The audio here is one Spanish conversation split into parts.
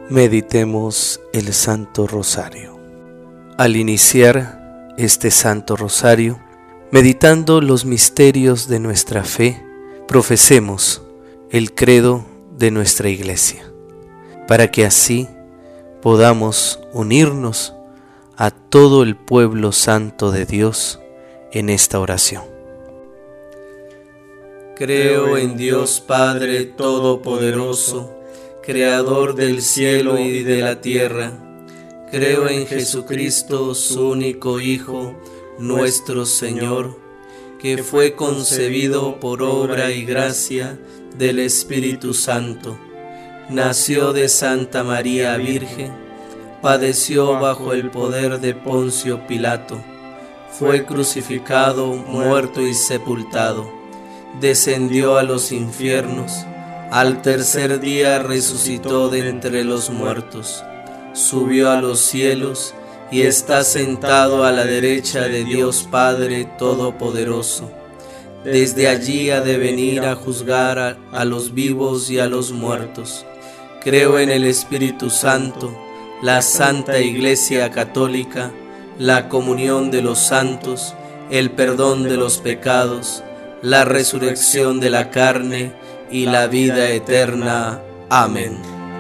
Meditemos el Santo Rosario. Al iniciar este Santo Rosario, meditando los misterios de nuestra fe, profesemos el credo de nuestra Iglesia, para que así podamos unirnos a todo el pueblo santo de Dios en esta oración. Creo en Dios Padre Todopoderoso, Creador del cielo y de la tierra. Creo en Jesucristo, su único Hijo, nuestro Señor, que fue concebido por obra y gracia del Espíritu Santo. Nació de Santa María Virgen, padeció bajo el poder de Poncio Pilato, fue crucificado, muerto y sepultado, descendió a los infiernos. Al tercer día resucitó de entre los muertos, subió a los cielos y está sentado a la derecha de Dios Padre Todopoderoso. Desde allí ha de venir a juzgar a los vivos y a los muertos. Creo en el Espíritu Santo, la Santa Iglesia Católica, la comunión de los santos, el perdón de los pecados, la resurrección de la carne y la vida eterna. Amén.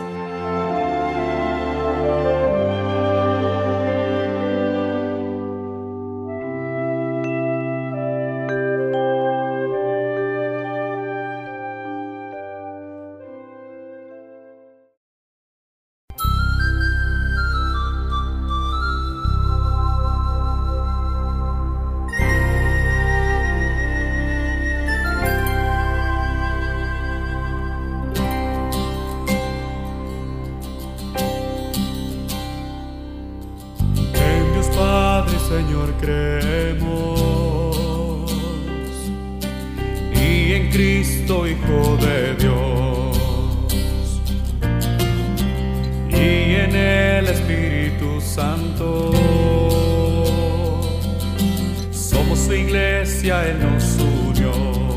Señor, creemos, y en Cristo, Hijo de Dios, y en el Espíritu Santo. Somos su Iglesia, Él nos unió.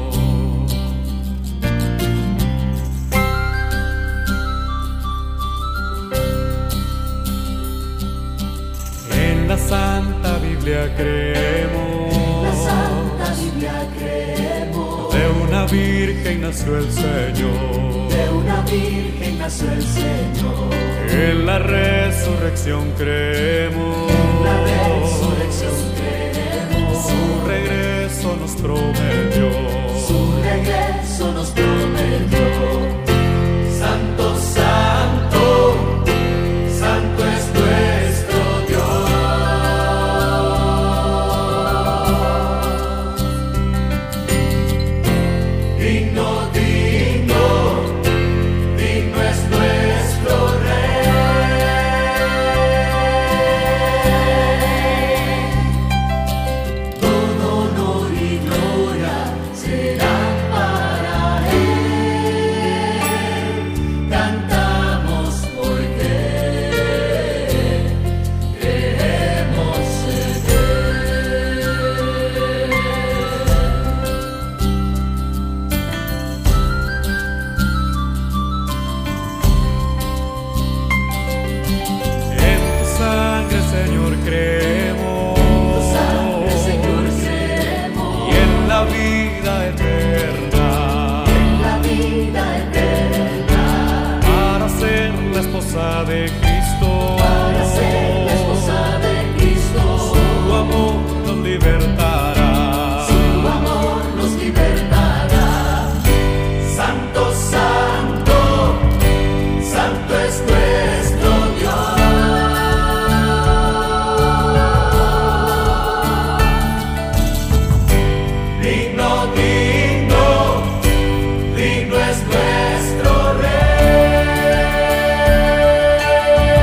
La Santa Biblia creemos, la Santa Biblia creemos, de una virgen nació el Señor, de una virgen nació el Señor. En la resurrección creemos, la resurrección creemos, su regreso nos prometió, su regreso nos prometió. Santo, santo, santo es nuestro Dios. De Cristo, para ser la esposa de Cristo, su amor nos libertará, su amor nos libertará. Santo, santo, santo es nuestro Dios. Digno, digno, digno es nuestro Rey.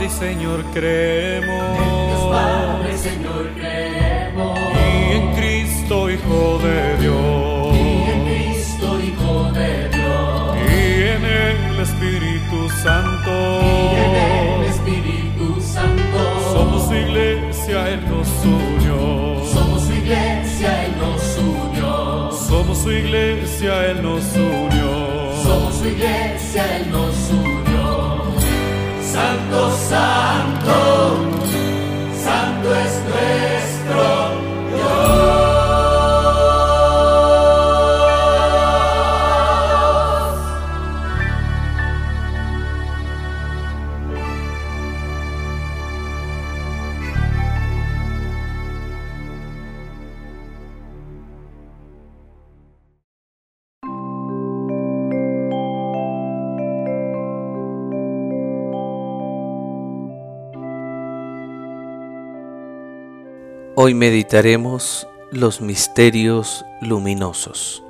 Padre y Señor creemos. En Dios Padre y Señor creemos. Y en Cristo Hijo de Dios. Y en Cristo Hijo de Dios. Y en el Espíritu Santo. Y en el Espíritu Santo. Somos su iglesia, Él nos unió. Somos su iglesia, Él nos unió. Somos su iglesia, Él nos unió. Somos su iglesia, Él nos unió. Santo, santo, santo es nuestro Dios. Hoy meditaremos los misterios luminosos.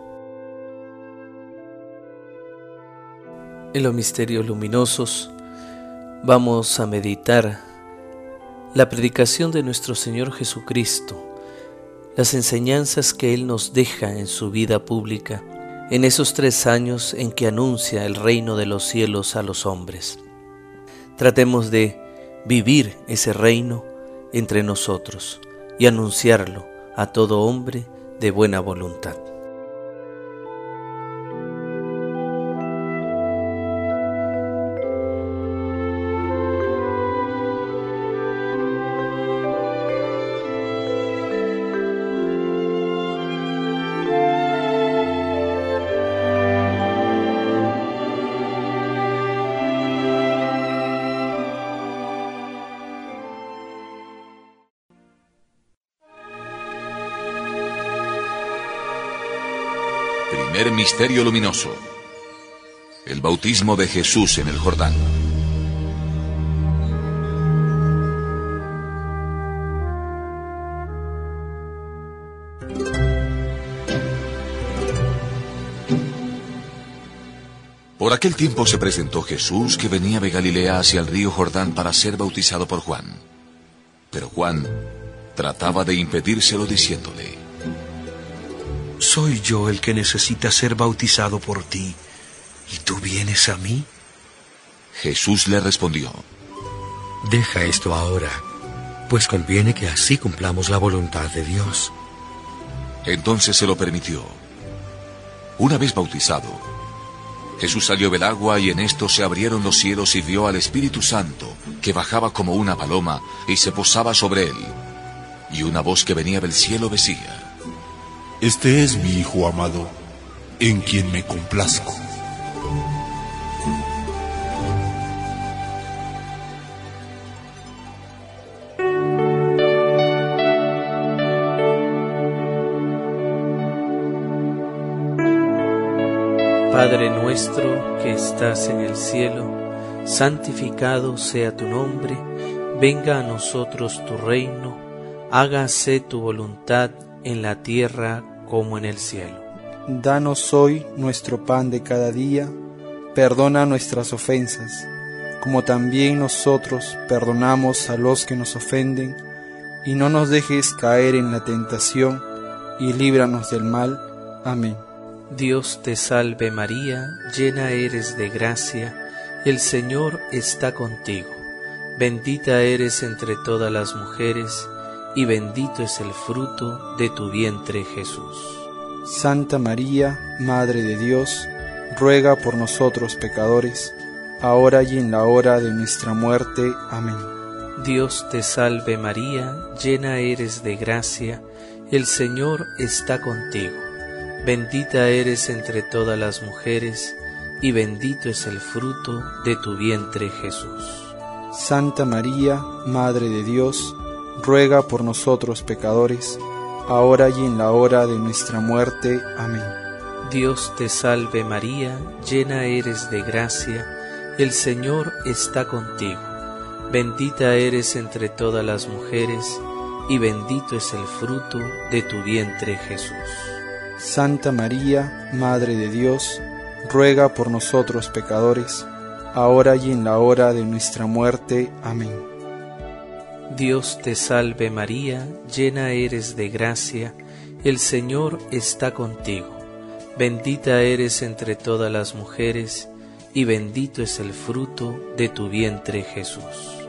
En los misterios luminosos vamos a meditar la predicación de nuestro Señor Jesucristo, las enseñanzas que Él nos deja en su vida pública, en esos 3 años en que anuncia el reino de los cielos a los hombres. Tratemos de vivir ese reino entre nosotros y anunciarlo a todo hombre de buena voluntad. Primer misterio luminoso: el bautismo de Jesús en el Jordán. Por aquel tiempo se presentó Jesús, que venía de Galilea hacia el río Jordán para ser bautizado por Juan. Pero Juan trataba de impedírselo diciéndole: ¿Soy yo el que necesita ser bautizado por ti, y tú vienes a mí? Jesús le respondió: Deja esto ahora, pues conviene que así cumplamos la voluntad de Dios. Entonces se lo permitió. Una vez bautizado, Jesús salió del agua, y en esto se abrieron los cielos, y vio al Espíritu Santo, que bajaba como una paloma y se posaba sobre él. Y una voz que venía del cielo decía: Este es mi Hijo amado, en quien me complazco. Padre nuestro que estás en el cielo, santificado sea tu nombre, venga a nosotros tu reino, hágase tu voluntad en la tierra como en el cielo. Danos hoy nuestro pan de cada día, perdona nuestras ofensas, como también nosotros perdonamos a los que nos ofenden, y no nos dejes caer en la tentación, y líbranos del mal. Amén. Dios te salve María, llena eres de gracia, el Señor está contigo. Bendita eres entre todas las mujeres, y bendito es el fruto de tu vientre Jesús. Santa María, Madre de Dios, ruega por nosotros pecadores, ahora y en la hora de nuestra muerte. Amén. Dios te salve María, llena eres de gracia, el Señor está contigo. Bendita eres entre todas las mujeres, y bendito es el fruto de tu vientre Jesús. Santa María, Madre de Dios, ruega por nosotros pecadores, ahora y en la hora de nuestra muerte. Amén. Dios te salve María, llena eres de gracia, el Señor está contigo. Bendita eres entre todas las mujeres, y bendito es el fruto de tu vientre Jesús. Santa María, Madre de Dios, ruega por nosotros pecadores, ahora y en la hora de nuestra muerte. Amén. Dios te salve María, llena eres de gracia, el Señor está contigo. Bendita eres entre todas las mujeres, y bendito es el fruto de tu vientre Jesús.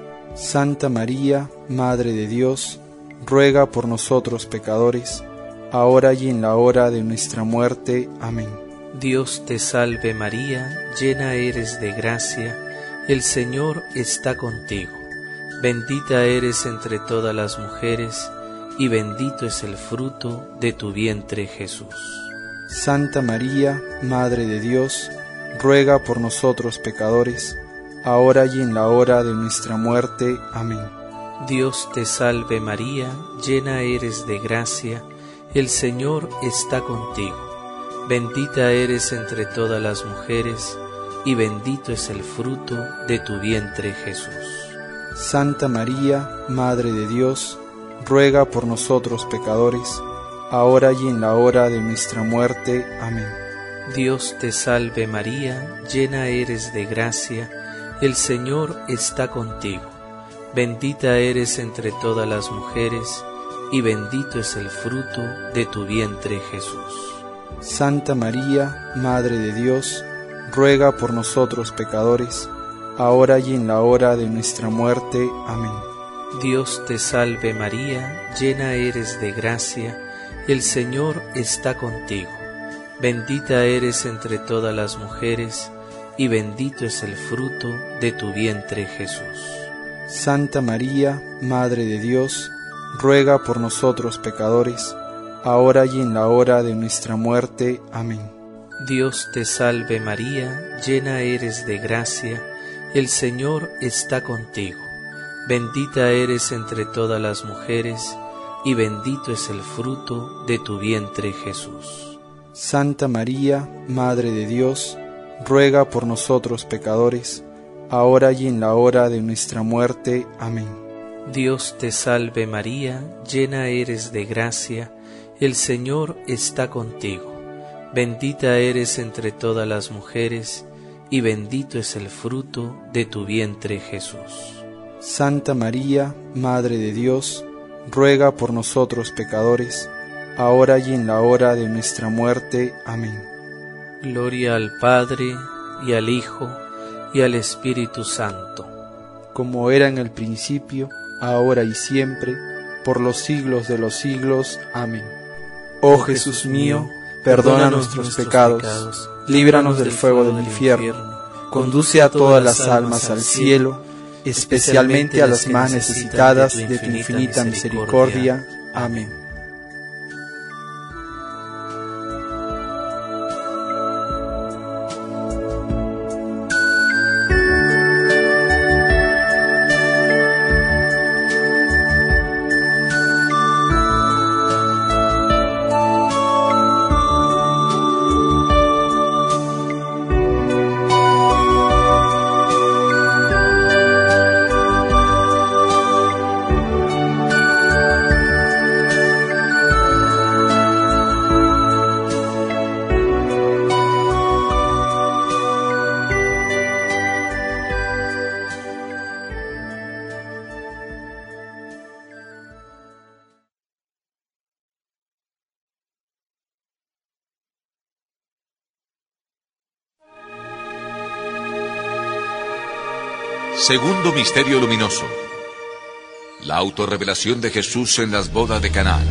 Santa María, Madre de Dios, ruega por nosotros pecadores, ahora y en la hora de nuestra muerte. Amén. Dios te salve María, llena eres de gracia, el Señor está contigo. Bendita eres entre todas las mujeres, y bendito es el fruto de tu vientre Jesús. Santa María, Madre de Dios, ruega por nosotros pecadores, ahora y en la hora de nuestra muerte. Amén. Dios te salve María, llena eres de gracia, el Señor está contigo. Bendita eres entre todas las mujeres, y bendito es el fruto de tu vientre Jesús. Santa María, Madre de Dios, ruega por nosotros pecadores, ahora y en la hora de nuestra muerte. Amén. Dios te salve María, llena eres de gracia, el Señor está contigo. Bendita eres entre todas las mujeres, y bendito es el fruto de tu vientre Jesús. Santa María, Madre de Dios, ruega por nosotros pecadores, ahora y en la hora de nuestra muerte. Amén. Dios te salve María, llena eres de gracia, el Señor está contigo. Bendita eres entre todas las mujeres, y bendito es el fruto de tu vientre Jesús. Santa María, Madre de Dios, ruega por nosotros pecadores, ahora y en la hora de nuestra muerte. Amén. Dios te salve María, llena eres de gracia, el Señor está contigo. Bendita eres entre todas las mujeres, y bendito es el fruto de tu vientre Jesús. Santa María, Madre de Dios, ruega por nosotros pecadores, ahora y en la hora de nuestra muerte. Amén. Dios te salve María, llena eres de gracia, el Señor está contigo. Bendita eres entre todas las mujeres, y bendito es el fruto de tu vientre Jesús. Santa María, Madre de Dios, ruega por nosotros pecadores, ahora y en la hora de nuestra muerte. Amén. Gloria al Padre, y al Hijo, y al Espíritu Santo, como era en el principio, ahora y siempre, por los siglos de los siglos. Amén. Oh Jesús mío, perdona nuestros pecados, líbranos del fuego del infierno, conduce a todas las almas al cielo, especialmente a las más necesitadas de tu infinita misericordia. Amén. Segundo misterio luminoso: la autorrevelación de Jesús en las bodas de Canaán.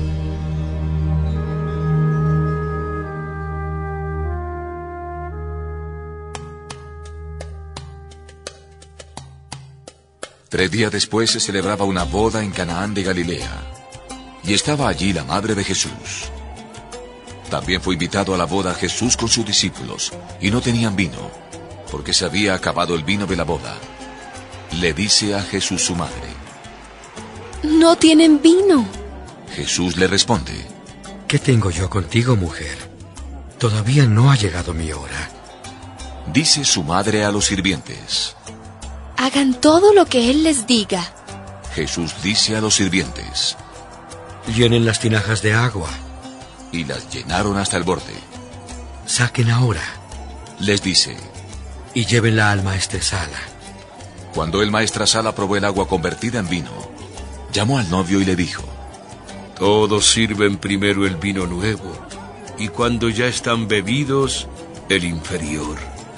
Tres días después se celebraba una boda en Canaán de Galilea, y estaba allí la madre de Jesús. También fue invitado a la boda Jesús con sus discípulos, y no tenían vino, porque se había acabado el vino de la boda. Le dice a Jesús su madre: «No tienen vino». Jesús le responde: ¿Qué tengo yo contigo, mujer? Todavía no ha llegado mi hora. Dice su madre a los sirvientes: «Hagan todo lo que Él les diga». Jesús dice a los sirvientes: Llenen las tinajas de agua. Y las llenaron hasta el borde. Saquen ahora. Les dice: y llévenla al maestresala. Cuando el maestrasala probó el agua convertida en vino, llamó al novio y le dijo: Todos sirven primero el vino nuevo, y cuando ya están bebidos, el inferior.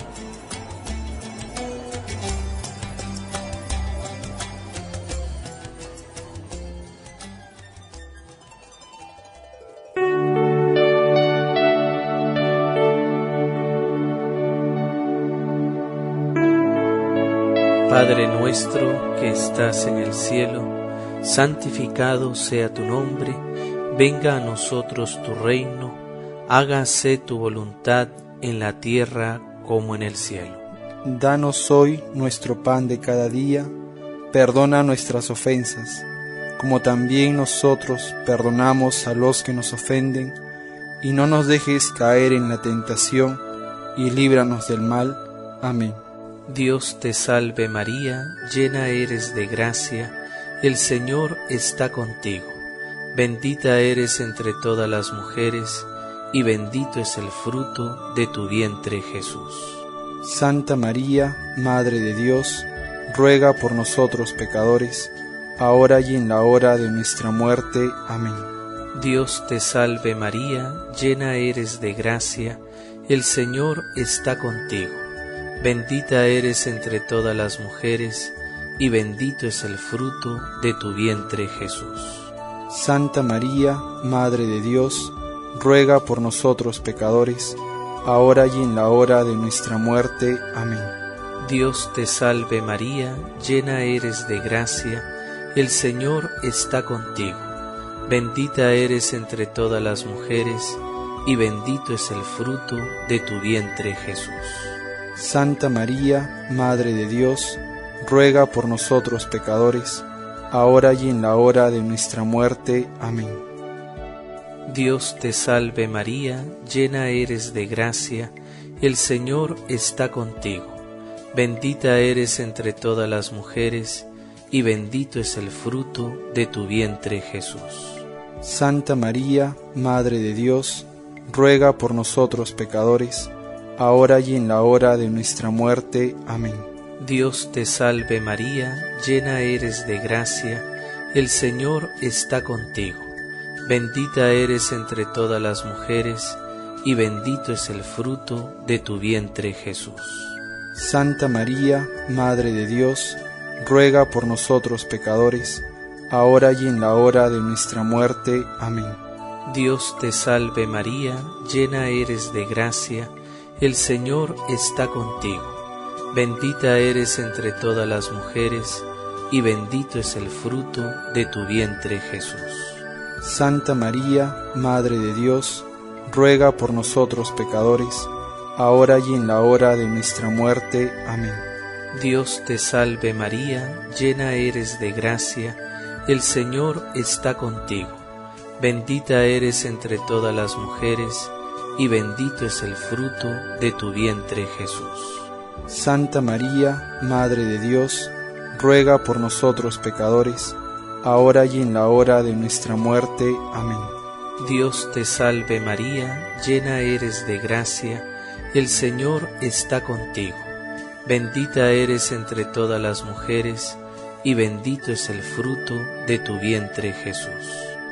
Padre nuestro que estás en el cielo, santificado sea tu nombre, venga a nosotros tu reino, hágase tu voluntad en la tierra como en el cielo. Danos hoy nuestro pan de cada día, perdona nuestras ofensas, como también nosotros perdonamos a los que nos ofenden, y no nos dejes caer en la tentación, y líbranos del mal. Amén. Dios te salve María, llena eres de gracia, el Señor está contigo. Bendita eres entre todas las mujeres, y bendito es el fruto de tu vientre Jesús. Santa María, Madre de Dios, ruega por nosotros pecadores, ahora y en la hora de nuestra muerte. Amén. Dios te salve María, llena eres de gracia, el Señor está contigo. Bendita eres entre todas las mujeres, y bendito es el fruto de tu vientre Jesús. Santa María, Madre de Dios, ruega por nosotros pecadores, ahora y en la hora de nuestra muerte. Amén. Dios te salve María, llena eres de gracia, el Señor está contigo. Bendita eres entre todas las mujeres, y bendito es el fruto de tu vientre Jesús. Santa María, Madre de Dios, ruega por nosotros pecadores, ahora y en la hora de nuestra muerte. Amén. Dios te salve María, llena eres de gracia, el Señor está contigo. Bendita eres entre todas las mujeres, y bendito es el fruto de tu vientre Jesús. Santa María, Madre de Dios, ruega por nosotros pecadores, ahora y en la hora de nuestra muerte. Amén. Dios te salve María, llena eres de gracia, el Señor está contigo. Bendita eres entre todas las mujeres, y bendito es el fruto de tu vientre Jesús. Santa María, Madre de Dios, ruega por nosotros pecadores, ahora y en la hora de nuestra muerte. Amén. Dios te salve María, llena eres de gracia, el Señor está contigo. Bendita eres entre todas las mujeres, y bendito es el fruto de tu vientre Jesús. Santa María, Madre de Dios, ruega por nosotros pecadores, ahora y en la hora de nuestra muerte. Amén. Dios te salve María, llena eres de gracia, el Señor está contigo. Bendita eres entre todas las mujeres, y bendito es el fruto de tu vientre Jesús. Santa María, Madre de Dios, ruega por nosotros pecadores, ahora y en la hora de nuestra muerte. Amén. Dios te salve María, llena eres de gracia, el Señor está contigo. Bendita eres entre todas las mujeres, y bendito es el fruto de tu vientre Jesús.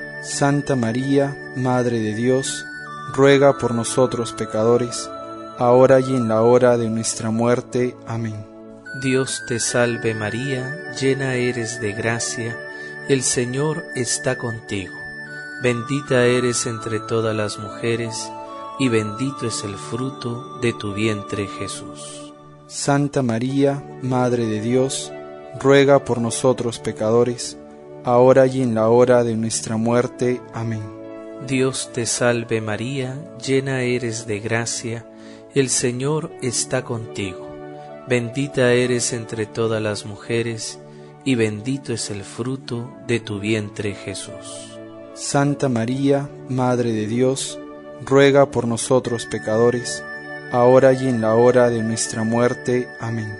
Santa María, Madre de Dios, ruega por nosotros pecadores, ahora y en la hora de nuestra muerte. Amén. Dios te salve María, llena eres de gracia, el Señor está contigo. Bendita eres entre todas las mujeres, y bendito es el fruto de tu vientre Jesús. Santa María, Madre de Dios, ruega por nosotros pecadores, ahora y en la hora de nuestra muerte. Amén. Dios te salve María, llena eres de gracia, el Señor está contigo. Bendita eres entre todas las mujeres, y bendito es el fruto de tu vientre Jesús. Santa María, Madre de Dios, ruega por nosotros pecadores, ahora y en la hora de nuestra muerte. Amén.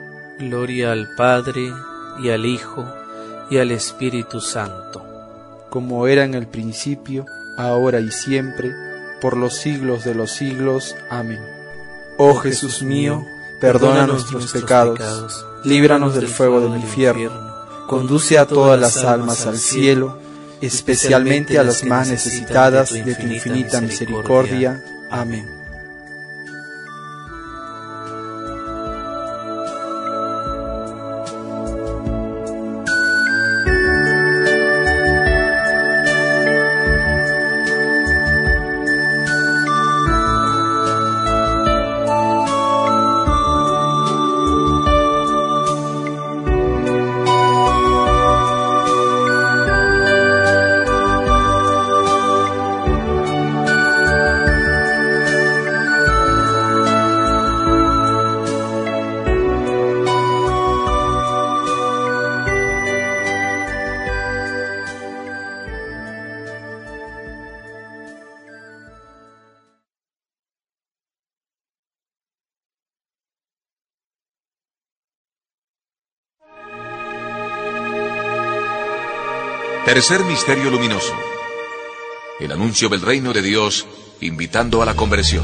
Gloria al Padre, y al Hijo, y al Espíritu Santo, como era en el principio, ahora y siempre, por los siglos de los siglos. Amén. Oh Jesús mío, perdona nuestros pecados, líbranos del fuego del infierno, conduce a todas las almas al cielo, especialmente a las más necesitadas de tu infinita misericordia. Amén. Tercer misterio luminoso. El anuncio del reino de Dios, invitando a la conversión.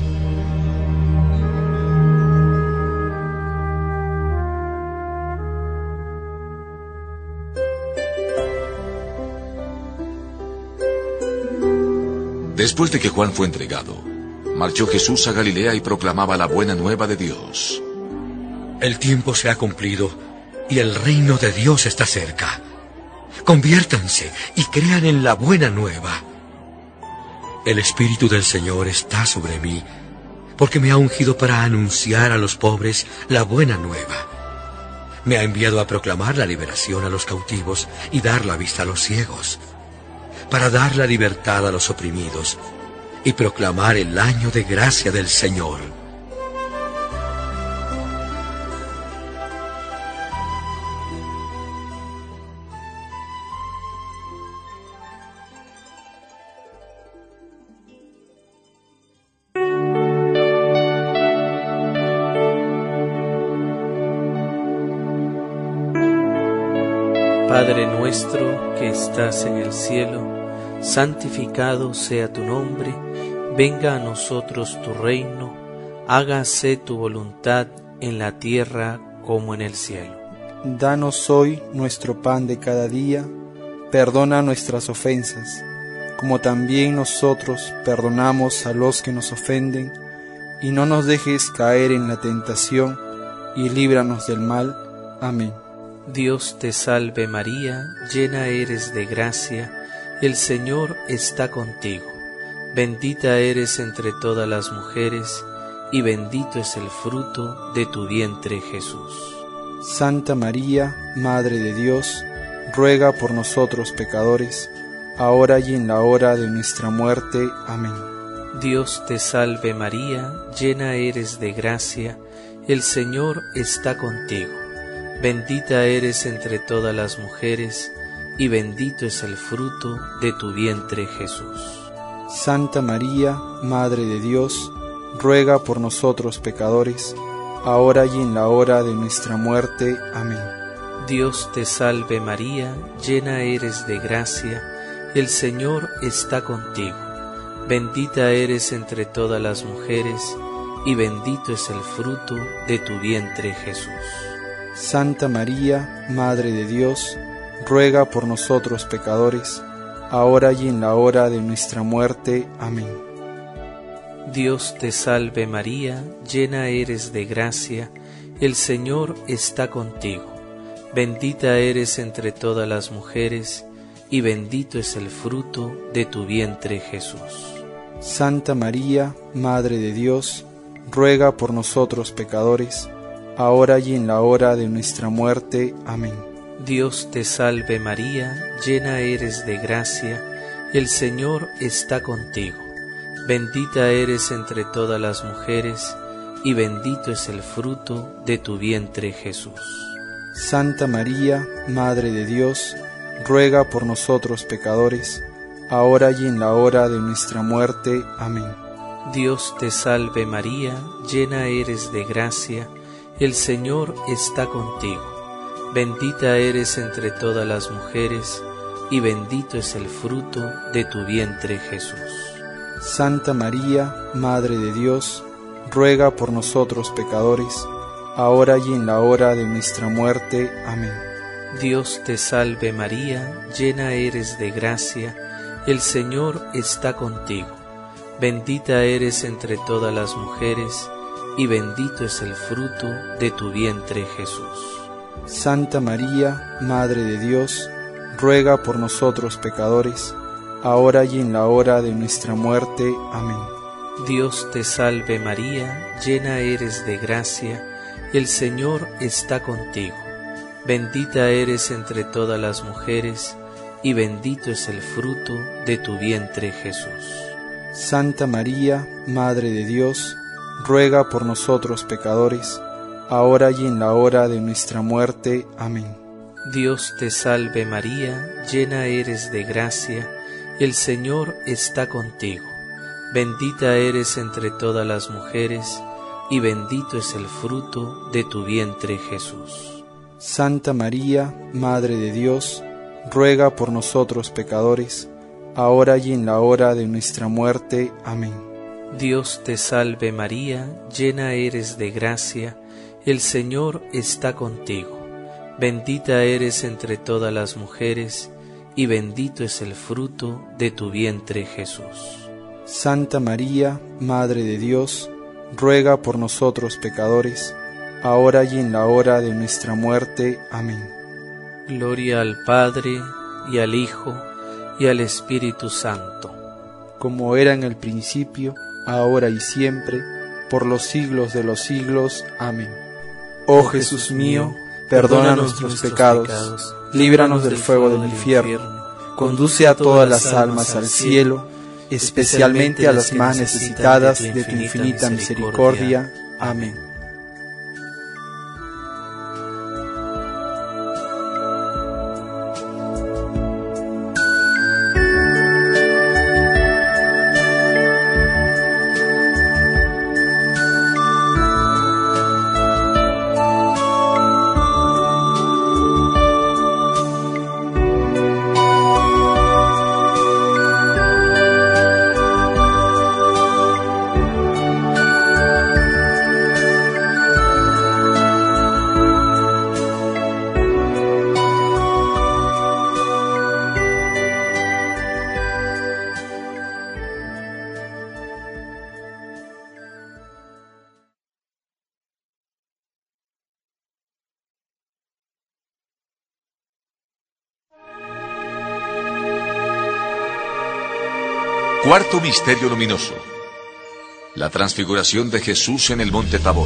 Después de que Juan fue entregado, marchó Jesús a Galilea y proclamaba la buena nueva de Dios. El tiempo se ha cumplido y el reino de Dios está cerca. Conviértanse y crean en la buena nueva. El Espíritu del Señor está sobre mí, porque me ha ungido para anunciar a los pobres la buena nueva. Me ha enviado a proclamar la liberación a los cautivos y dar la vista a los ciegos, para dar la libertad a los oprimidos y proclamar el año de gracia del Señor. Padre nuestro que estás en el cielo, santificado sea tu nombre, venga a nosotros tu reino, hágase tu voluntad en la tierra como en el cielo. Danos hoy nuestro pan de cada día, perdona nuestras ofensas, como también nosotros perdonamos a los que nos ofenden, y no nos dejes caer en la tentación, y líbranos del mal. Amén. Dios te salve María, llena eres de gracia, el Señor está contigo. Bendita eres entre todas las mujeres, y bendito es el fruto de tu vientre Jesús. Santa María, Madre de Dios, ruega por nosotros pecadores, ahora y en la hora de nuestra muerte. Amén. Dios te salve María, llena eres de gracia, el Señor está contigo. Bendita eres entre todas las mujeres, y bendito es el fruto de tu vientre Jesús. Santa María, Madre de Dios, ruega por nosotros pecadores, ahora y en la hora de nuestra muerte. Amén. Dios te salve María, llena eres de gracia, el Señor está contigo. Bendita eres entre todas las mujeres, y bendito es el fruto de tu vientre Jesús. Santa María, Madre de Dios, ruega por nosotros pecadores, ahora y en la hora de nuestra muerte. Amén. Dios te salve María, llena eres de gracia, el Señor está contigo. Bendita eres entre todas las mujeres, y bendito es el fruto de tu vientre Jesús. Santa María, Madre de Dios, ruega por nosotros pecadores, ahora y en la hora de nuestra muerte. Amén. Dios te salve María, llena eres de gracia, el Señor está contigo. Bendita eres entre todas las mujeres, y bendito es el fruto de tu vientre Jesús. Santa María, Madre de Dios, ruega por nosotros pecadores, ahora y en la hora de nuestra muerte. Amén. Dios te salve María, llena eres de gracia, el Señor está contigo. Bendita eres entre todas las mujeres, y bendito es el fruto de tu vientre Jesús. Santa María, Madre de Dios, ruega por nosotros pecadores, ahora y en la hora de nuestra muerte. Amén. Dios te salve María, llena eres de gracia, el Señor está contigo. Bendita eres entre todas las mujeres, y bendito es el fruto de tu vientre Jesús. Santa María, Madre de Dios, ruega por nosotros pecadores, ahora y en la hora de nuestra muerte. Amén. Dios te salve María, llena eres de gracia, el Señor está contigo. Bendita eres entre todas las mujeres, y bendito es el fruto de tu vientre Jesús. Santa María, Madre de Dios, ruega por nosotros pecadores, ahora y en la hora de nuestra muerte. Amén. Dios te salve María, llena eres de gracia, el Señor está contigo. Bendita eres entre todas las mujeres, y bendito es el fruto de tu vientre Jesús. Santa María, Madre de Dios, ruega por nosotros pecadores, ahora y en la hora de nuestra muerte. Amén. Dios te salve María, llena eres de gracia, el Señor está contigo. Bendita eres entre todas las mujeres, y bendito es el fruto de tu vientre Jesús. Santa María, Madre de Dios, ruega por nosotros pecadores, ahora y en la hora de nuestra muerte. Amén. Gloria al Padre, y al Hijo, y al Espíritu Santo. Como era en el principio, ahora y siempre, por los siglos de los siglos. Amén. Oh Jesús mío, perdona nuestros pecados, líbranos del fuego del infierno, conduce a todas las almas al cielo, especialmente a las más necesitadas de tu infinita misericordia. Amén. Cuarto misterio luminoso: la transfiguración de Jesús en el monte Tabor.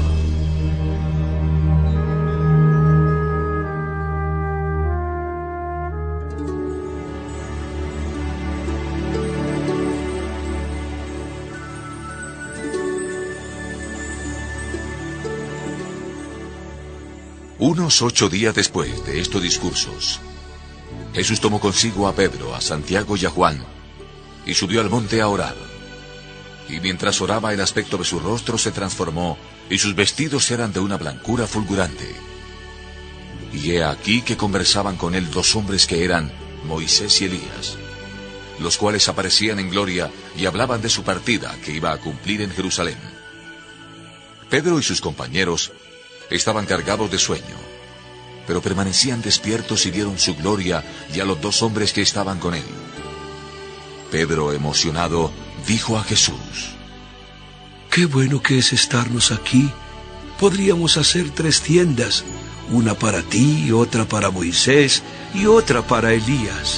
Unos 8 días después de estos discursos, Jesús tomó consigo a Pedro, a Santiago y a Juan, y subió al monte a orar. Y mientras oraba, el aspecto de su rostro se transformó, y sus vestidos eran de una blancura fulgurante. Y he aquí que conversaban con él 2 hombres que eran Moisés y Elías, los cuales aparecían en gloria y hablaban de su partida que iba a cumplir en Jerusalén. Pedro y sus compañeros estaban cargados de sueño, pero permanecían despiertos y vieron su gloria y a los 2 hombres que estaban con él. Pedro, emocionado, dijo a Jesús: «Qué bueno que es estarnos aquí. Podríamos hacer 3 tiendas, una para ti, otra para Moisés y otra para Elías».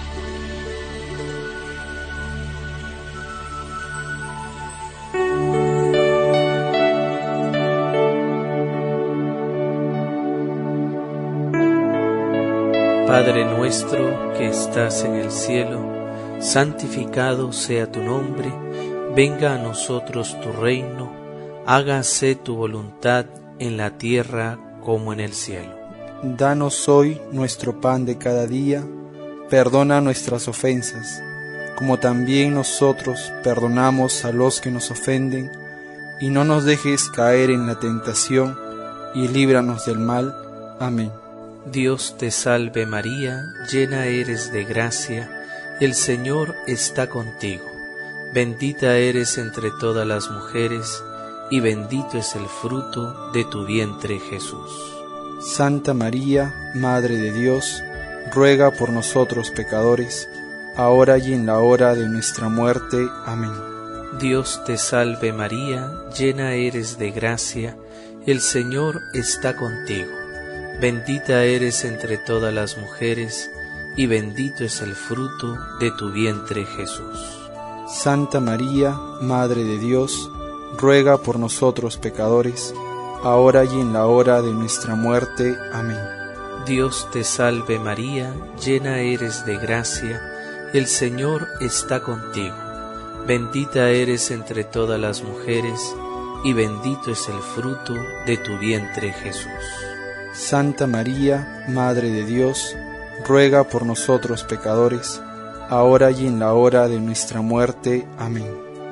Padre nuestro que estás en el cielo, santificado sea tu nombre, venga a nosotros tu reino, hágase tu voluntad en la tierra como en el cielo. Danos hoy nuestro pan de cada día, perdona nuestras ofensas, como también nosotros perdonamos a los que nos ofenden, y no nos dejes caer en la tentación, y líbranos del mal. Amén. Dios te salve María, llena eres de gracia, el Señor está contigo. Bendita eres entre todas las mujeres, y bendito es el fruto de tu vientre, Jesús. Santa María, Madre de Dios, ruega por nosotros pecadores, ahora y en la hora de nuestra muerte. Amén. Dios te salve María, llena eres de gracia, el Señor está contigo. Bendita eres entre todas las mujeres, y bendito es el fruto de tu vientre, Jesús. Santa María, Madre de Dios, ruega por nosotros pecadores, ahora y en la hora de nuestra muerte. Amén. Dios te salve María, llena eres de gracia, el Señor está contigo. Bendita eres entre todas las mujeres, y bendito es el fruto de tu vientre, Jesús. Santa María, Madre de Dios, ruega por nosotros pecadores, ahora y en la hora de nuestra muerte. Amén.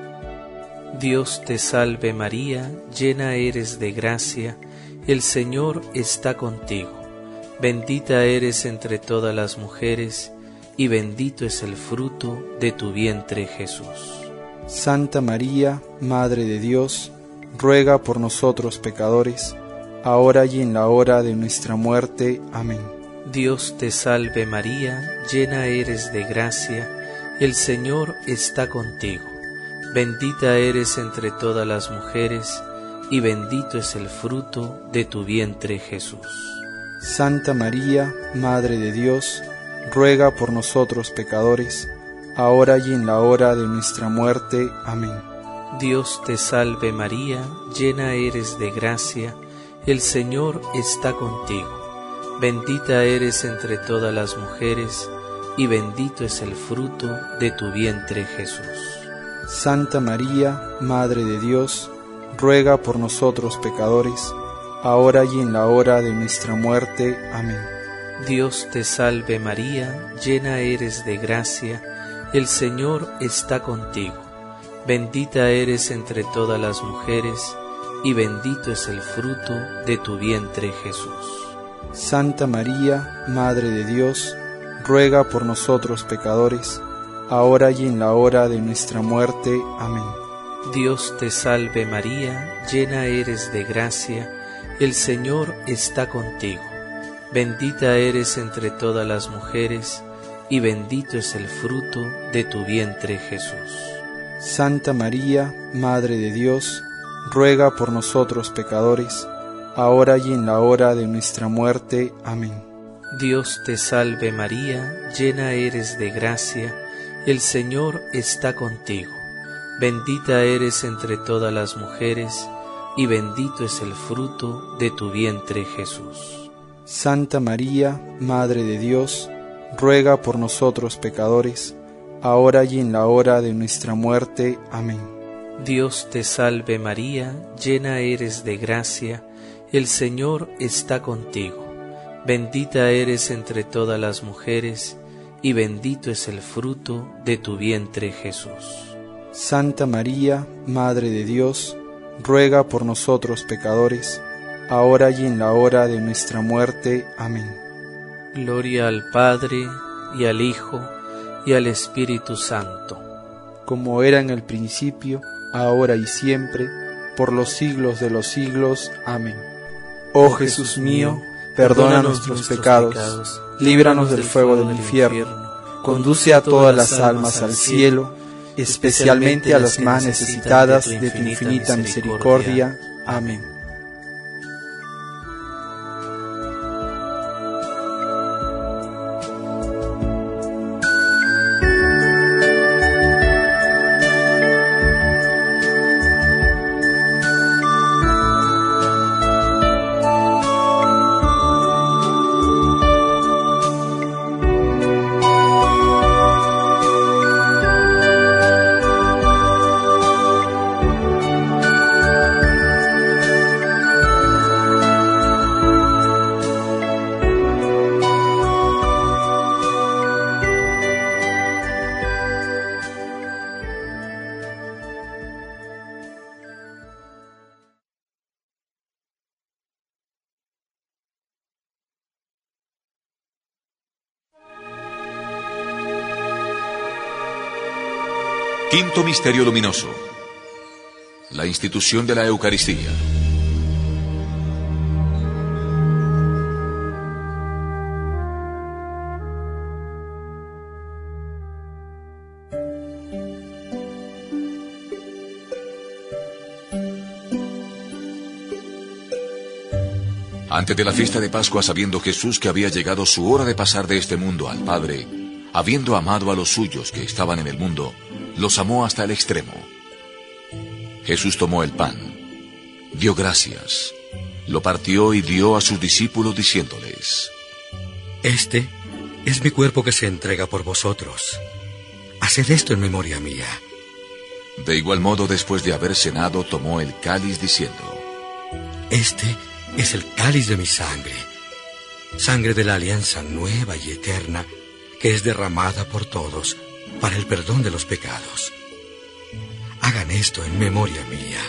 Dios te salve María, llena eres de gracia, el Señor está contigo. Bendita eres entre todas las mujeres, y bendito es el fruto de tu vientre, Jesús. Santa María, Madre de Dios, ruega por nosotros pecadores, ahora y en la hora de nuestra muerte. Amén. Dios te salve María, llena eres de gracia, el Señor está contigo. Bendita eres entre todas las mujeres, y bendito es el fruto de tu vientre, Jesús. Santa María, Madre de Dios, ruega por nosotros pecadores, ahora y en la hora de nuestra muerte. Amén. Dios te salve María, llena eres de gracia, el Señor está contigo. Bendita eres entre todas las mujeres, y bendito es el fruto de tu vientre, Jesús. Santa María, Madre de Dios, ruega por nosotros pecadores, ahora y en la hora de nuestra muerte. Amén. Dios te salve María, llena eres de gracia, el Señor está contigo. Bendita eres entre todas las mujeres, y bendito es el fruto de tu vientre, Jesús. Santa María, Madre de Dios, ruega por nosotros pecadores, ahora y en la hora de nuestra muerte. Amén. Dios te salve María, llena eres de gracia, el Señor está contigo. Bendita eres entre todas las mujeres, y bendito es el fruto de tu vientre, Jesús. Santa María, Madre de Dios, ruega por nosotros pecadores, ahora y en la hora de nuestra muerte. Amén. Dios te salve María, llena eres de gracia, el Señor está contigo. Bendita eres entre todas las mujeres, y bendito es el fruto de tu vientre, Jesús. Santa María, Madre de Dios, ruega por nosotros pecadores, ahora y en la hora de nuestra muerte. Amén. Dios te salve María, llena eres de gracia, el Señor está contigo. Bendita eres entre todas las mujeres, y bendito es el fruto de tu vientre, Jesús. Santa María, Madre de Dios, ruega por nosotros pecadores, ahora y en la hora de nuestra muerte. Amén. Gloria al Padre, y al Hijo, y al Espíritu Santo. Como era en el principio, ahora y siempre, por los siglos de los siglos. Amén. Oh Jesús mío, perdona nuestros pecados, líbranos del fuego del infierno, conduce a todas las almas al cielo, especialmente a las más necesitadas de tu infinita misericordia. Amén. Quinto misterio luminoso. La institución de la Eucaristía. Antes de la fiesta de Pascua, sabiendo Jesús que había llegado su hora de pasar de este mundo al Padre, habiendo amado a los suyos que estaban en el mundo, los amó hasta el extremo. Jesús tomó el pan, dio gracias, lo partió y dio a sus discípulos diciéndoles: Este es mi cuerpo que se entrega por vosotros. Haced esto en memoria mía. De igual modo, después de haber cenado, tomó el cáliz diciendo: Este es el cáliz de mi sangre, sangre de la alianza nueva y eterna, que es derramada por todos para el perdón de los pecados. Hagan esto en memoria mía.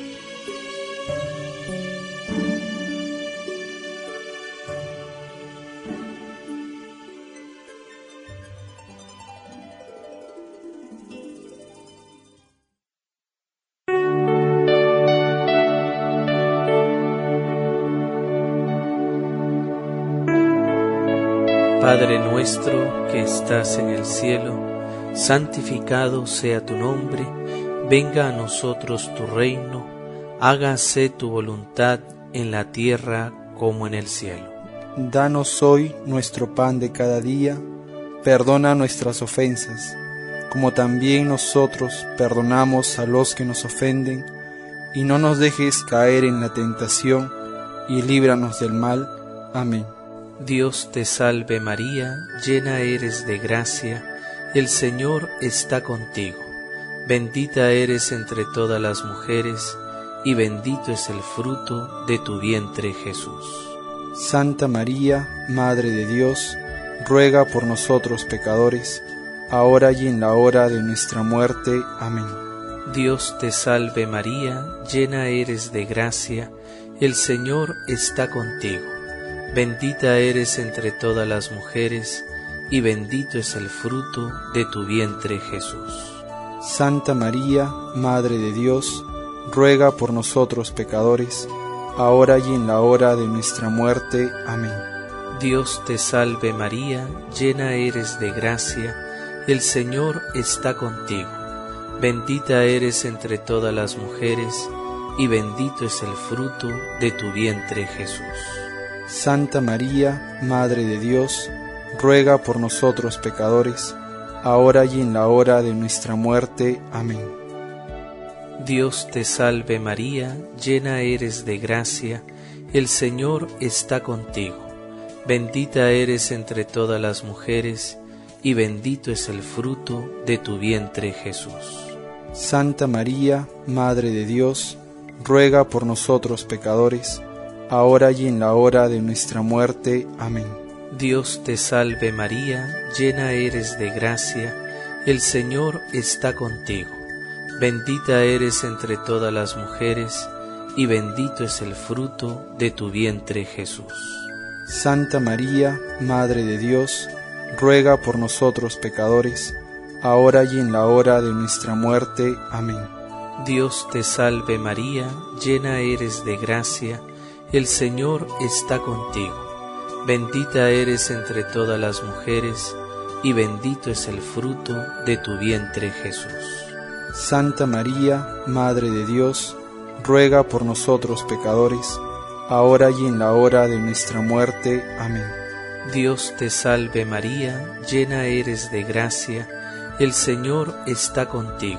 Padre nuestro que estás en el cielo, santificado sea tu nombre, venga a nosotros tu reino, hágase tu voluntad en la tierra como en el cielo. Danos hoy nuestro pan de cada día, perdona nuestras ofensas, como también nosotros perdonamos a los que nos ofenden, y no nos dejes caer en la tentación, y líbranos del mal. Amén. Dios te salve María, llena eres de gracia, el Señor está contigo. Bendita eres entre todas las mujeres, y bendito es el fruto de tu vientre Jesús. Santa María, Madre de Dios, ruega por nosotros pecadores, ahora y en la hora de nuestra muerte. Amén. Dios te salve María, llena eres de gracia, el Señor está contigo. Bendita eres entre todas las mujeres, y bendito es el fruto de tu vientre Jesús. Santa María, Madre de Dios, ruega por nosotros pecadores, ahora y en la hora de nuestra muerte. Amén. Dios te salve María, llena eres de gracia, el Señor está contigo. Bendita eres entre todas las mujeres, y bendito es el fruto de tu vientre Jesús. Santa María, Madre de Dios, ruega por nosotros pecadores, ahora y en la hora de nuestra muerte. Amén. Dios te salve María, llena eres de gracia, el Señor está contigo. Bendita eres entre todas las mujeres, y bendito es el fruto de tu vientre Jesús. Santa María, Madre de Dios, ruega por nosotros pecadores, ahora y en la hora de nuestra muerte. Amén. Dios te salve María, llena eres de gracia, el Señor está contigo. Bendita eres entre todas las mujeres, y bendito es el fruto de tu vientre Jesús. Santa María, Madre de Dios, ruega por nosotros pecadores, ahora y en la hora de nuestra muerte. Amén. Dios te salve María, llena eres de gracia, el Señor está contigo. Bendita eres entre todas las mujeres, y bendito es el fruto de tu vientre Jesús. Santa María, Madre de Dios, ruega por nosotros pecadores, ahora y en la hora de nuestra muerte. Amén. Dios te salve María, llena eres de gracia, el Señor está contigo.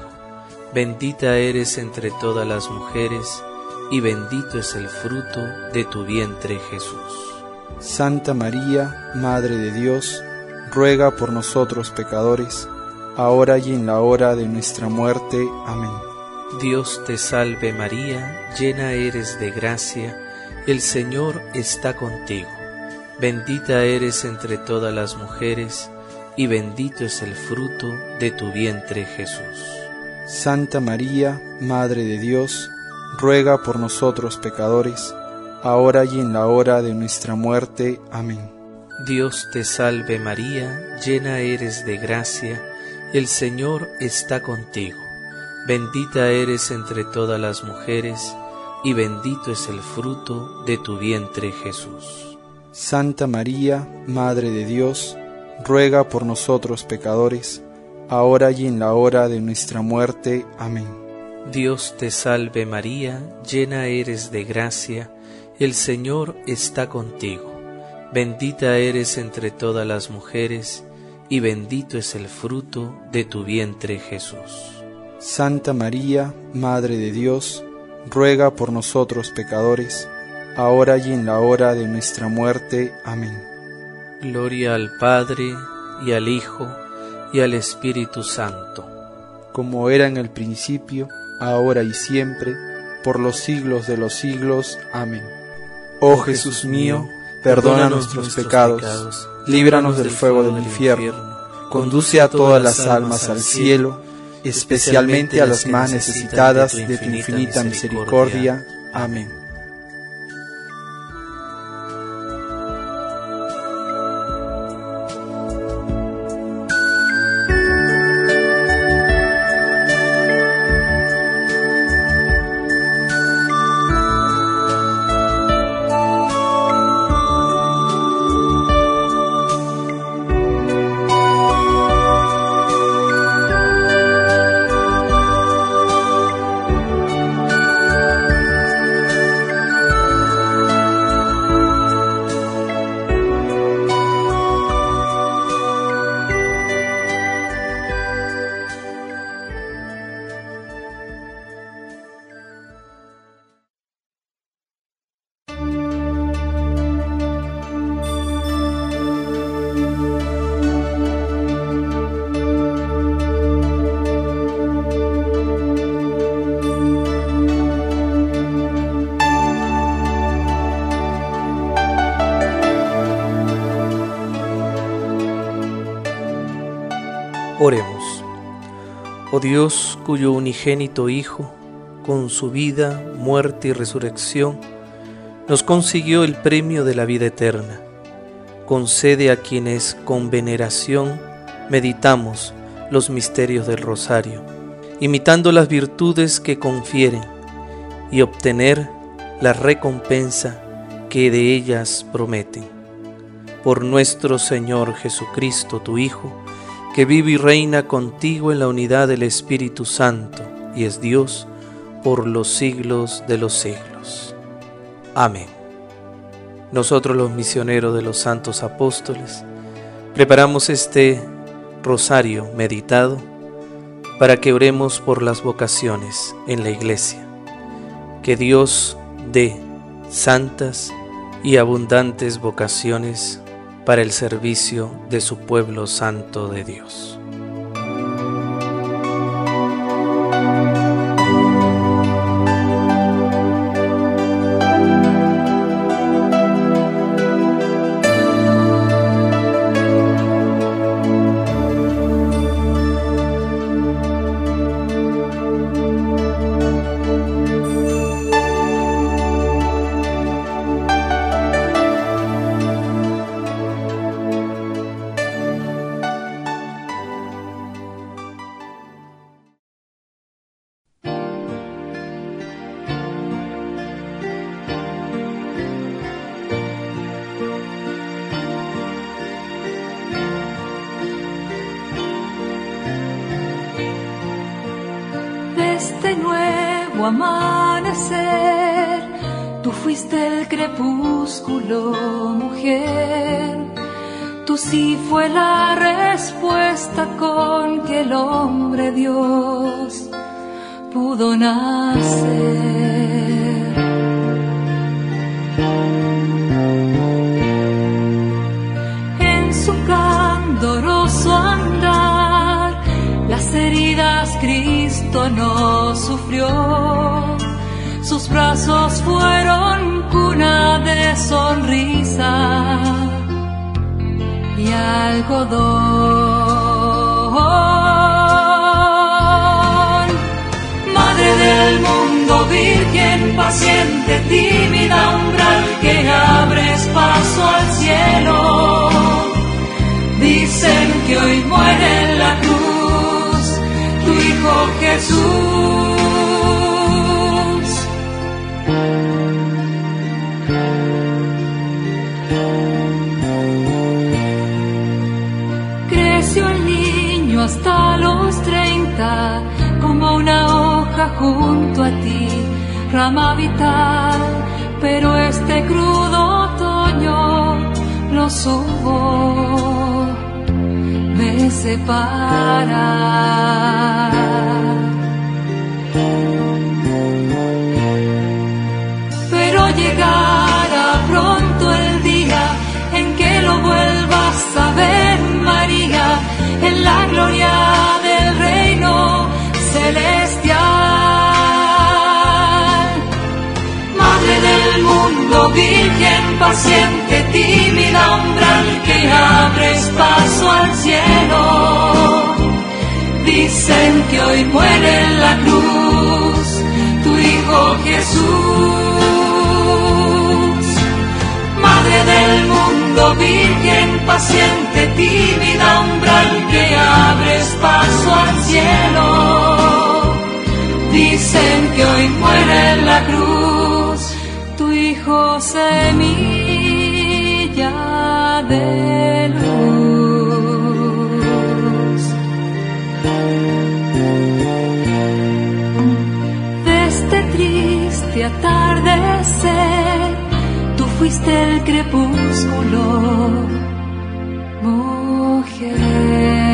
Bendita eres entre todas las mujeres, y bendito es el fruto de tu vientre Jesús. Santa María, Madre de Dios, ruega por nosotros pecadores, ahora y en la hora de nuestra muerte. Amén. Dios te salve María, llena eres de gracia, el Señor está contigo. Bendita eres entre todas las mujeres, y bendito es el fruto de tu vientre Jesús. Santa María, Madre de Dios, ruega por nosotros pecadores, ahora y en la hora de nuestra muerte. Amén. Dios te salve María, llena eres de gracia, el Señor está contigo. Bendita eres entre todas las mujeres, y bendito es el fruto de tu vientre, Jesús. Santa María, Madre de Dios, ruega por nosotros pecadores, ahora y en la hora de nuestra muerte. Amén. Dios te salve María, llena eres de gracia, el Señor está contigo. Bendita eres entre todas las mujeres, y bendito es el fruto de tu vientre, Jesús. Santa María, Madre de Dios, ruega por nosotros pecadores, ahora y en la hora de nuestra muerte. Amén. Gloria al Padre, y al Hijo, y al Espíritu Santo. Como era en el principio, ahora y siempre, por los siglos de los siglos. Amén. Oh Jesús mío, perdona nuestros pecados, líbranos del fuego del infierno, conduce a todas las almas al cielo, especialmente a las más necesitadas de tu infinita misericordia. Amén. Oremos. Oh Dios, cuyo unigénito Hijo, con su vida, muerte y resurrección, nos consiguió el premio de la vida eterna, concede a quienes con veneración meditamos los misterios del rosario, imitando las virtudes que confieren, y obtener la recompensa que de ellas prometen. Por nuestro Señor Jesucristo, tu Hijo, que vive y reina contigo en la unidad del Espíritu Santo, y es Dios por los siglos de los siglos. Amén. Nosotros, los misioneros de los santos apóstoles, preparamos este rosario meditado para que oremos por las vocaciones en la Iglesia. Que Dios dé santas y abundantes vocaciones para el servicio de su pueblo santo de Dios. Este nuevo amanecer, tú fuiste el crepúsculo, mujer. Tú sí fue la respuesta con que el hombre Dios pudo nacer. En su candoroso andar, las heridas Cristo no sufrió, sus brazos fueron cuna de sonrisa y algodón. Madre del mundo, virgen paciente, tímida umbral que abres paso al cielo, dicen que hoy muere en la cruz tu Hijo Hijo Jesús. Creció el niño hasta los 30, como una hoja junto a ti, rama vital, pero este crudo otoño lo subo me separa. Pero llegará pronto el día en que lo vuelvas a ver, María, en la gloria del reino celestial. Madre del mundo, virgen paciente, tímida umbral que abres paso al cielo. Dicen que hoy muere en la cruz tu Hijo Jesús. Madre del mundo, virgen paciente, tímida umbral que abres paso al cielo. Dicen que hoy muere en la cruz tu Hijo, semilla de luz. De este triste atardecer, tú fuiste el crepúsculo, mujer.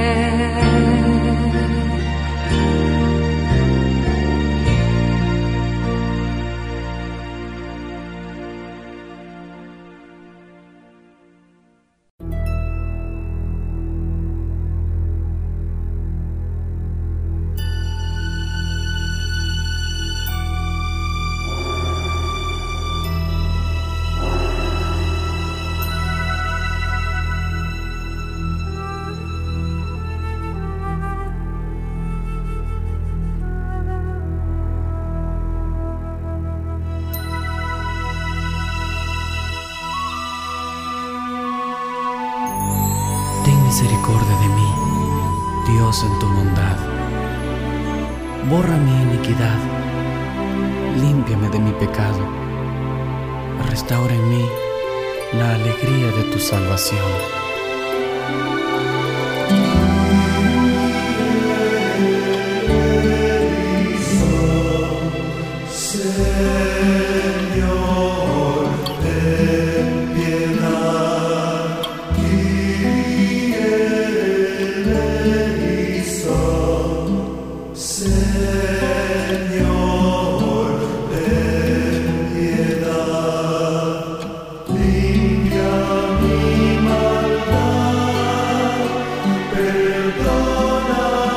Misericordia de mí, Dios, en tu bondad. Borra mi iniquidad, límpiame de mi pecado, restaura en mí la alegría de tu salvación.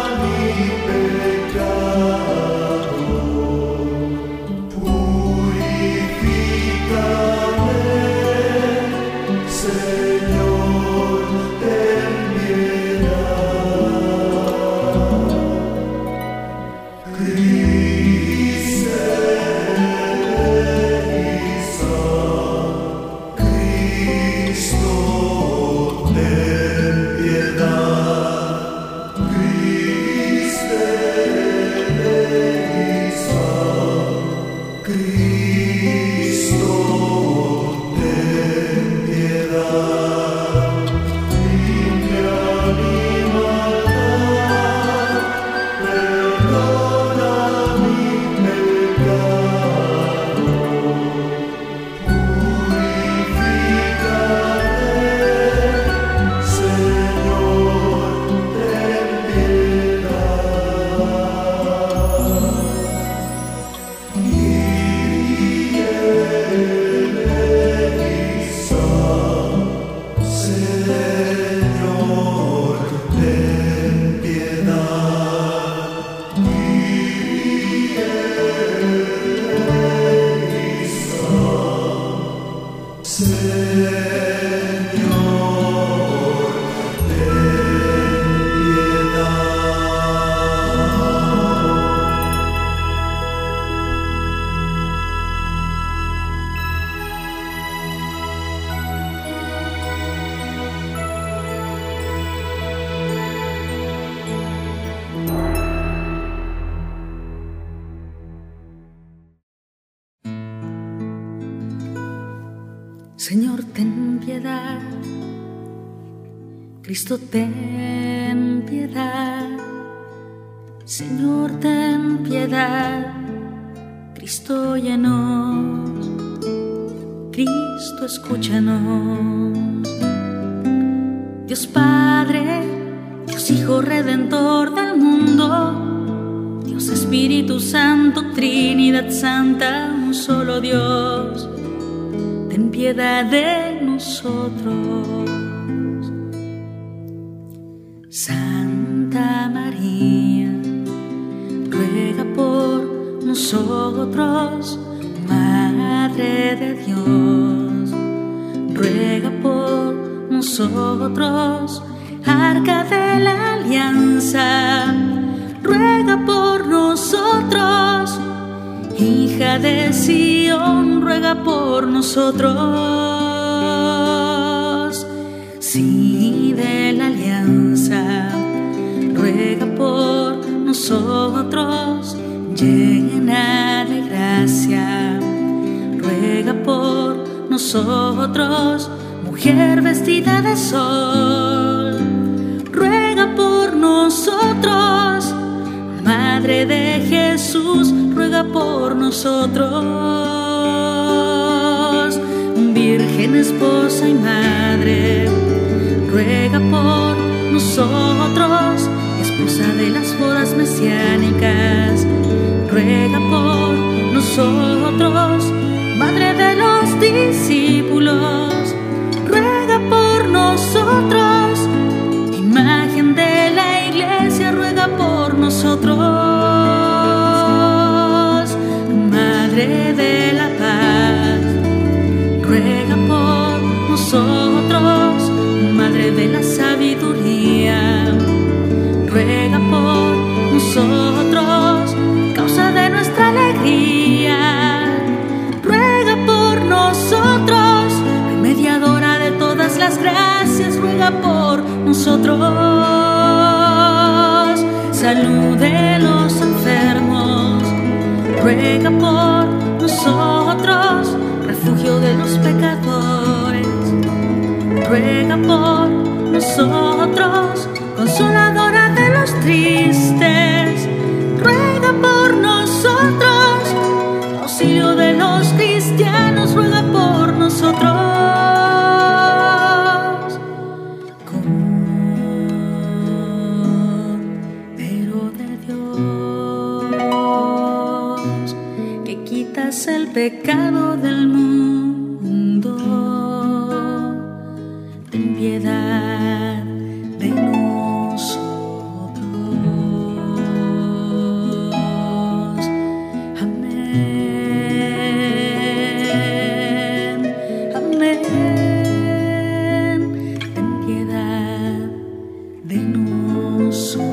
Purifícame. Señor, ten piedad. Cristo, ten piedad. Señor, ten piedad. Cristo, óyenos. Cristo, escúchanos. Dios Padre, Dios Hijo Redentor del mundo, Dios Espíritu Santo, Trinidad Santa, un solo Dios, ten piedad de nosotros. Santa María, ruega por nosotros. Madre de Dios, ruega por nosotros. Arca de la Alianza, ruega por nosotros. Hija de Sión, ruega por nosotros. Sí de la Alianza, ruega por nosotros. Llena de gracia, ruega por nosotros. Mujer vestida de sol, ruega por nosotros. Madre de Jesús, ruega por nosotros. Virgen, esposa y madre, ruega por nosotros. Esposa de las bodas mesiánicas, ruega por nosotros. Madre de los discípulos, ruega por nosotros. Imagen de la Iglesia, ruega por nosotros. Madre de la paz, ruega por nosotros. Madre de la sabiduría, ruega por nosotros. Causa de nuestra alegría, ruega por nosotros. Mediadora de todas las gracias, ruega por nosotros. Salud de los enfermos, ruega por nosotros. Refugio de los pecadores, ruega por nosotros. Consoladora de los tristes, ruega por nosotros. Auxilio de los cristianos, ruega por nosotros. Cordero de Dios, que quitas el pecado del mundo, ten piedad de nosotros. Amén, amén. Ten piedad de nosotros.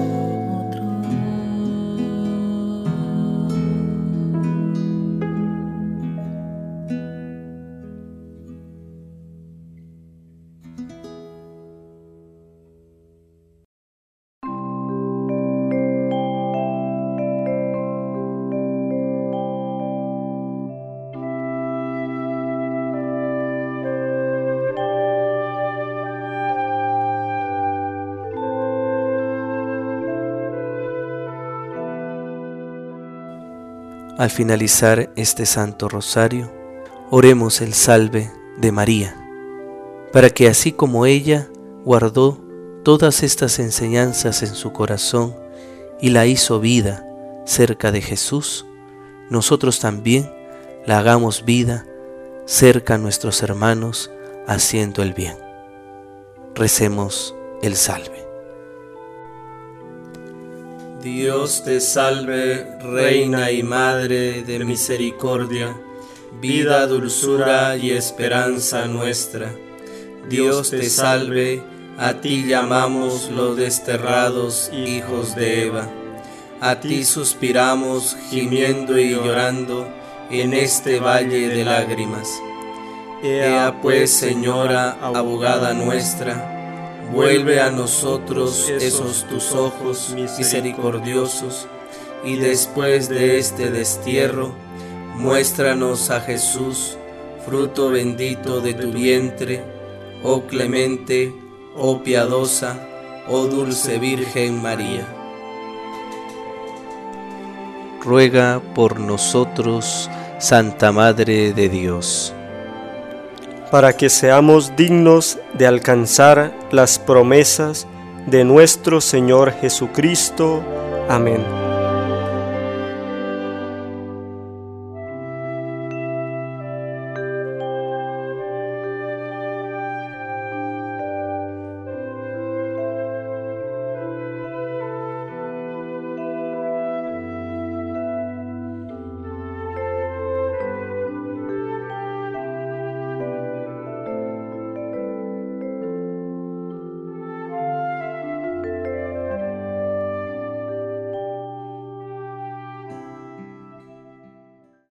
Al finalizar este Santo Rosario, oremos el Salve de María, para que así como ella guardó todas estas enseñanzas en su corazón y la hizo vida cerca de Jesús, nosotros también la hagamos vida cerca a nuestros hermanos haciendo el bien. Recemos el Salve. Dios te salve, Reina y Madre de misericordia, vida, dulzura y esperanza nuestra. Dios te salve, a ti llamamos los desterrados hijos de Eva. A ti suspiramos, gimiendo y llorando, en este valle de lágrimas. Ea pues, Señora, abogada nuestra, vuelve a nosotros esos tus ojos misericordiosos, y después de este destierro, muéstranos a Jesús, fruto bendito de tu vientre, oh clemente, oh piadosa, oh dulce Virgen María. Ruega por nosotros, Santa Madre de Dios, para que seamos dignos de alcanzar las promesas de nuestro Señor Jesucristo. Amén.